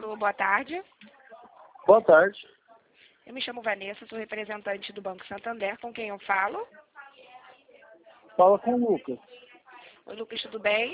Alô, boa tarde. Boa tarde. Eu me chamo Vanessa, sou representante do Banco Santander. Com quem eu falo? Fala com o Lucas. Oi, Lucas, tudo bem?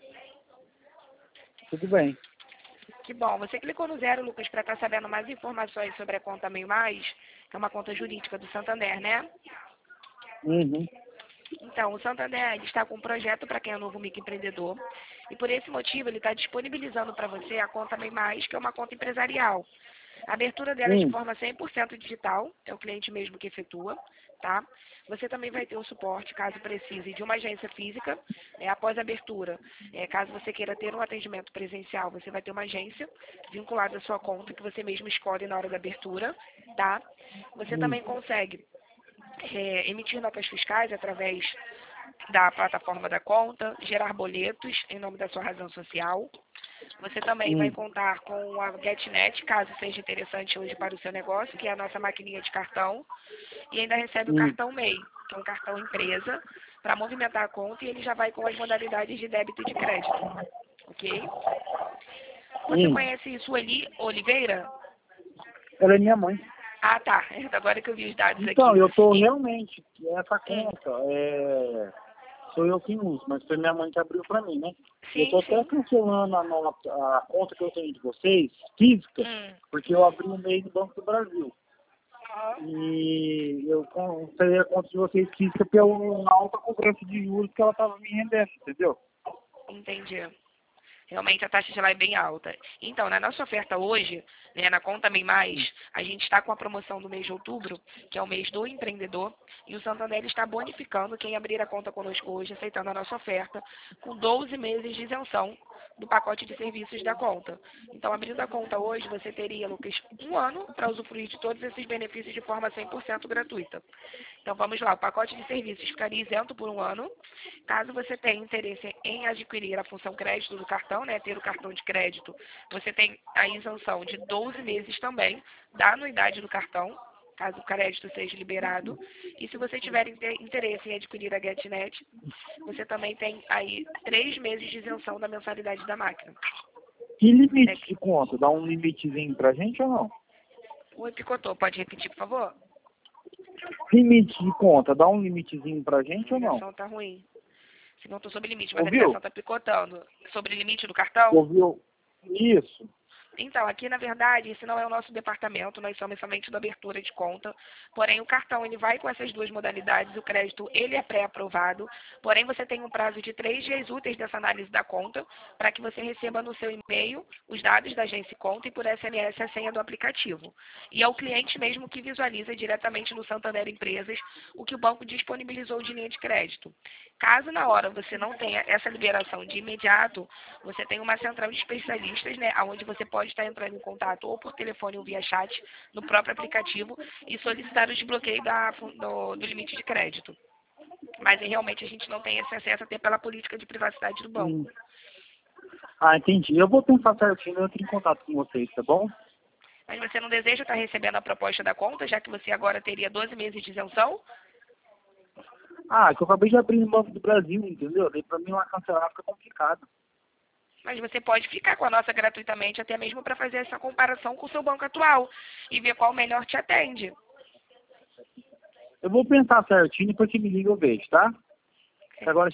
Tudo bem? Que bom. Você clicou no 0, Lucas, para estar sabendo mais informações sobre a conta Meio Mais, que é uma conta jurídica do Santander, né? Uhum. Então, o Santander ele está com um projeto para quem é novo microempreendedor e por esse motivo ele está disponibilizando para você a conta Meio Mais, que é uma conta empresarial. A abertura dela é de forma 100% digital, é o cliente mesmo que efetua, tá? Você também vai ter o suporte, caso precise, de uma agência física, após a abertura. Caso você queira ter um atendimento presencial, você vai ter uma agência vinculada à sua conta, que você mesmo escolhe na hora da abertura, tá? Você também consegue emitir notas fiscais através da plataforma da conta, gerar boletos em nome da sua razão social. Você também vai contar com a GetNet, caso seja interessante hoje para o seu negócio, que é a nossa maquininha de cartão. E ainda recebe o cartão MEI, que é um cartão empresa, para movimentar a conta e ele já vai com as modalidades de débito e de crédito. Ok? Você conhece Sueli Oliveira? Ela é minha mãe. Ah, tá. Agora que eu vi os dados Então, aqui. eu tô realmente, essa conta, sou eu quem uso, mas foi minha mãe que abriu pra mim, né? Sim, Eu tô até cancelando a conta que eu tenho de vocês, física, porque eu abri um MEI do Banco do Brasil. E eu cancelei a conta de vocês física pela alta cobrança de juros que ela tava me rendendo, entendeu? Entendi. Realmente a taxa de lá é bem alta. Então, na nossa oferta hoje, na conta Meio Mais, a gente está com a promoção do mês de outubro, que é o mês do empreendedor, e o Santander está bonificando quem abrir a conta conosco hoje, aceitando a nossa oferta, com 12 meses de isenção do pacote de serviços da conta. Então, abrindo a conta hoje, você teria, Lucas, um ano para usufruir de todos esses benefícios de forma 100% gratuita. Então, vamos lá, o pacote de serviços ficaria isento por um ano. Caso você tenha interesse em adquirir a função crédito do cartão, ter o cartão de crédito, você tem a isenção de 12 meses também da anuidade do cartão, caso o crédito seja liberado. E se você tiver interesse em adquirir a GetNet, você também tem aí 3 meses de isenção da mensalidade da máquina. Que limite de conta? Dá um limitezinho pra gente ou não? Oi, picotou. Pode repetir, por favor? Limite de conta, dá um limitezinho pra gente A ou não? ligação tá ruim. Se não, estou sob limite, mas a Ouviu? ligação está picotando. Sobre o limite do cartão? Ouviu? Isso. Então, aqui na verdade, esse não é o nosso departamento, nós somos somente da abertura de conta. Porém, o cartão ele vai com essas duas modalidades, o crédito ele é pré-aprovado. Porém, você tem um prazo de 3 dias úteis dessa análise da conta, para que você receba no seu e-mail os dados da agência conta e por SMS a senha do aplicativo. E é o cliente mesmo que visualiza diretamente no Santander Empresas o que o banco disponibilizou de linha de crédito. Caso na hora você não tenha essa liberação de imediato, você tem uma central de especialistas, onde você pode estar entrando em contato ou por telefone ou via chat no próprio aplicativo e solicitar o desbloqueio do limite de crédito. Mas realmente a gente não tem esse acesso até pela política de privacidade do banco. Ah, entendi. Eu vou pensar certinho, eu entro em contato com vocês, tá bom? Mas você não deseja estar recebendo a proposta da conta, já que você agora teria 12 meses de isenção? Ah, que eu acabei de abrir no Banco do Brasil, entendeu? Daí pra mim lá cancelar fica complicado. Mas você pode ficar com a nossa gratuitamente, até mesmo para fazer essa comparação com o seu banco atual e ver qual melhor te atende. Eu vou pensar certinho, depois que me liga eu vejo, tá? Agora